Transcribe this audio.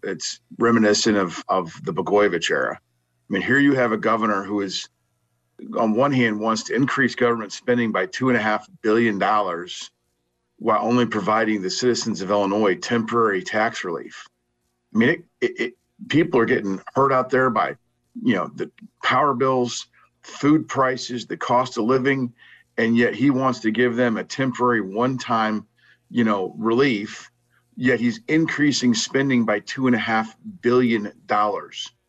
it's reminiscent of the Blagojevich era. I mean, here you have a governor who is, on one hand, wants to increase government spending by $2.5 billion while only providing the citizens of Illinois temporary tax relief. I mean, people are getting hurt out there by, the power bills, food prices, the cost of living, and yet he wants to give them a temporary one-time, relief. Yet he's increasing spending by $2.5 billion.